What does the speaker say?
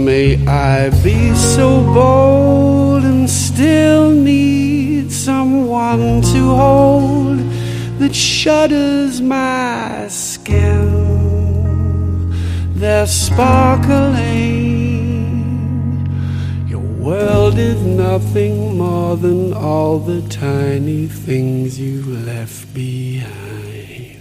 May I be so bold and still need someone to hold that shudders my skin. They're sparkling. Your world is nothing more than all the tiny things you left behind.